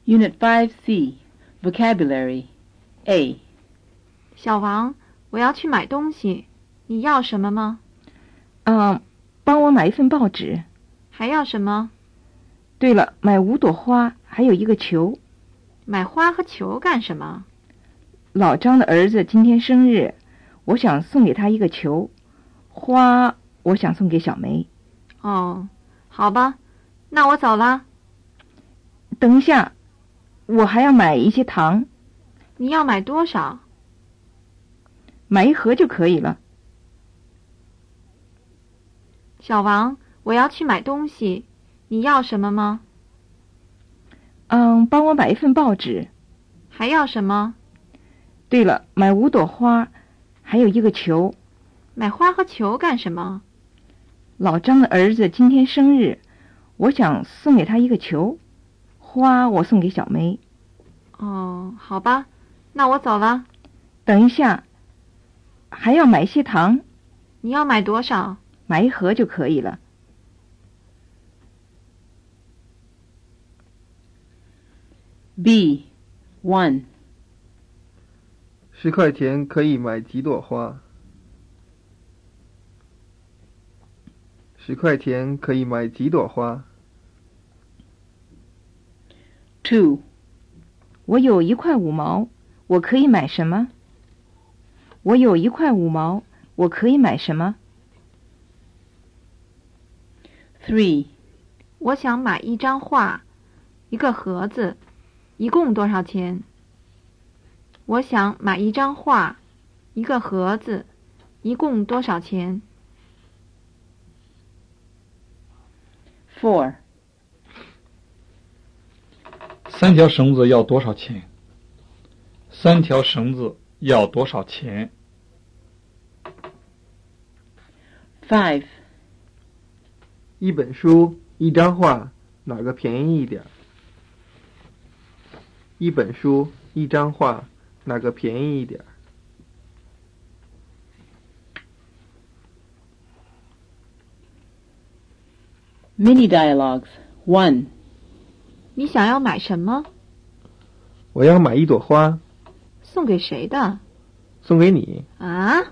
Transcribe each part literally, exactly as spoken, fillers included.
Unit five C, Vocabulary, A. 小王，我要去买东西，你要什么吗？ 嗯，帮我买一份报纸。 还要什么？ 对了，买五朵花，还有一个球。 买花和球干什么？ 老张的儿子今天生日，我想送给他一个球。花，我想送给小梅。 哦，好吧，那我走了。 等一下，我还要买一些糖。 你要买多少？ 买一盒就可以了。 小王，我要去买东西，你要什么吗？ 嗯，帮我买一份报纸。 还要什么？ 对了，买五朵花，还有一个球。 买花和球干什么？ 老张的儿子今天生日，我想送给他一个球。花我送给小梅。 哦，好吧，那我走了。 等一下，还要买一些糖。 你要买多少？ 买一盒就可以了。 B. one. 十块钱可以买几朵花？十块钱可以买几朵花？ two. 我有一块五毛，我可以买什么？我有一块五毛，我可以买什么？ three. 我想买一张画，一个盒子，一共多少钱？我想买一张画，一个盒子，一共多少钱？ four. 三条绳子要多少钱？三条绳子要多少钱？ five. 一本书，一张画，哪个便宜一点？一本书，一张画，哪个便宜一点？ Mini dialogues. one. 你想要买什么？ 我要买一朵花。 送给谁的？ 送给你。 啊？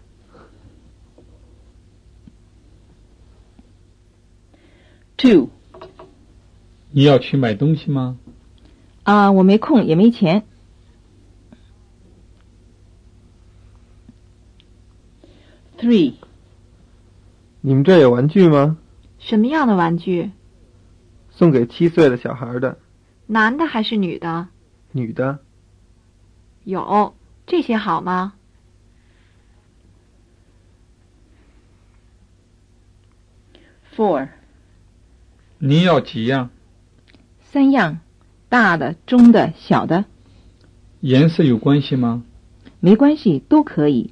two. 你要去买东西吗？ 啊，我没空，也没钱。 three. 你们这有玩具吗？ 什么样的玩具？ 送给七岁的小孩的。 男的还是女的？ 女的。 有，这些好吗？ four. 你要几样？ 三样，大的、中的、小的。 颜色有关系吗？ 没关系，都可以。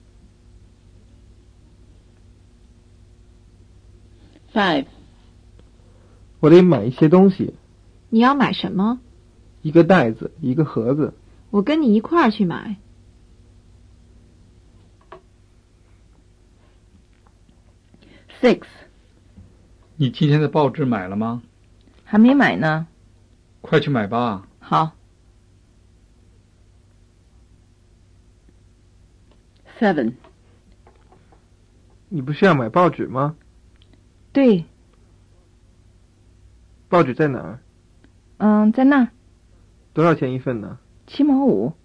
five. 我得买一些东西。 你要买什么？ 一个袋子，一个盒子。 我跟你一块儿去买。 six. 你今天的报纸买了吗？ 还没买呢。 快去买吧。 好。 seven. 你不是要买报纸吗？ 对。 报纸在哪儿？ 嗯，在那儿。 多少钱一份呢？ 七毛五。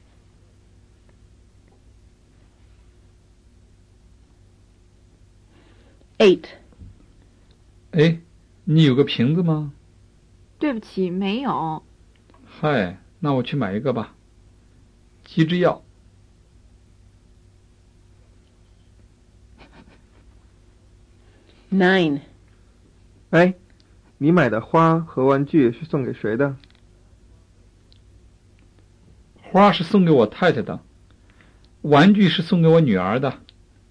eight. 哎，你有个瓶子吗？ 对不起，没有。 嗨，那我去买一个吧。急着要。 nine. 哎，你买的花和玩具是送给谁的？ 花是送给我太太的，玩具是送给我女儿的。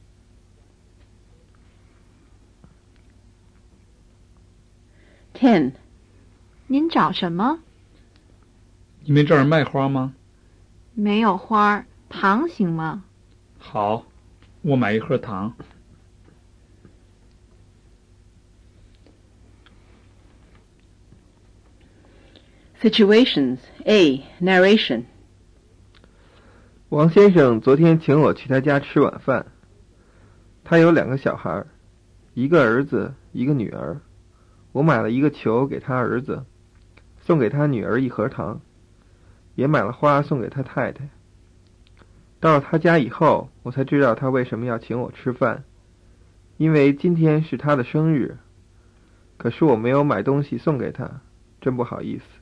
ten. 您找什么？ 你们这儿卖花吗？ 没有花，糖行吗？ 好，我买一盒糖。 Situations. A. Narration. 王先生昨天请我去他家吃晚饭。他有两个小孩，一个儿子，一个女儿。我买了一个球给他儿子，送给他女儿一盒糖，也买了花送给他太太。到了他家以后，我才知道他为什么要请我吃饭，因为今天是他的生日。可是我没有买东西送给他，真不好意思。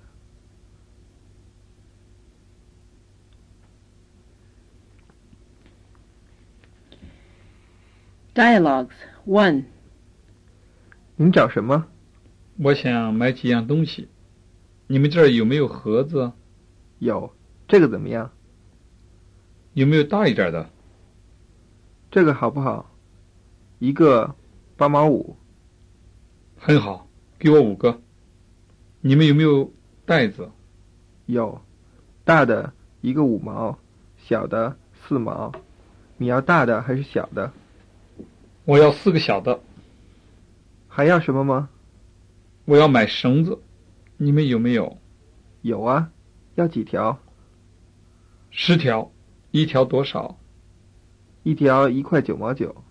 Dialogues. one. 您找什么？ 我想买几样东西，你们这儿有没有盒子？ 有，这个怎么样？ 有没有大一点的？ 这个好不好？一个八毛五。 很好，给我五个。你们有没有袋子？ 有，大的一个五毛，小的四毛。你要大的还是小的？ 我要四个小的。 还要什么吗？ 我要买绳子，你们有没有？ 有啊，要几条？ 十条，一条多少？ 一条一块九毛九。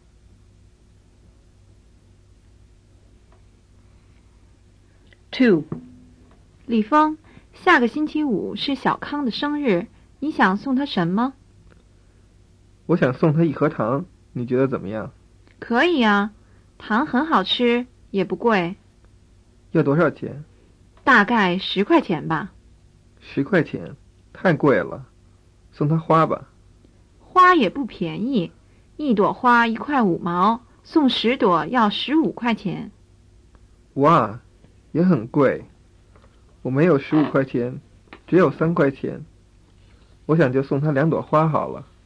two. 李峰，下个星期五是小康的生日，你想送他什么？ 我想送他一盒糖，你觉得怎么样？ 可以啊，糖很好吃，也不贵。 要多少钱？ 大概十块钱吧。 十块钱，太贵了，送他花吧。 花也不便宜，一朵花一块五毛，送十朵要十五块钱。 哇，也很贵。我没有十五块钱，只有三块钱。我想就送他两朵花好了。